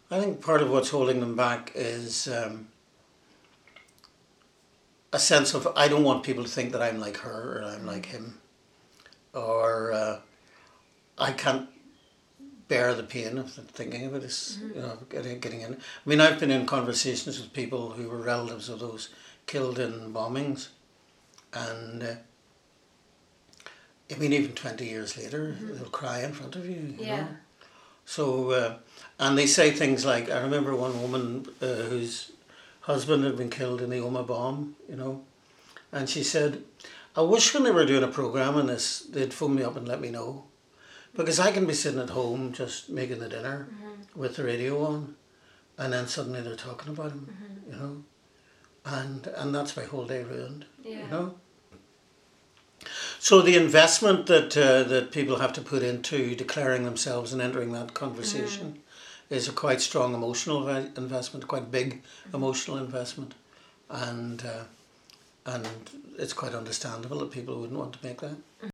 I think part of what's holding them back is a sense of I don't want people to think that I'm like her or I'm like him, or I can't bear the pain of thinking of it. Is getting in. I mean, I've been in conversations with people who were relatives of those killed in bombings, and I mean, even 20 years later, they'll cry in front of you. You know? So, and they say things like, I remember one woman whose husband had been killed in the Oma bomb, and she said, I wish when they were doing a programme on this, they'd phone me up and let me know. Because I can be sitting at home just making the dinner with the radio on, and then suddenly they're talking about him, and that's my whole day ruined, So the investment that people have to put into declaring themselves and entering that conversation is a quite strong emotional investment, quite big emotional investment, and it's quite understandable that people wouldn't want to make that.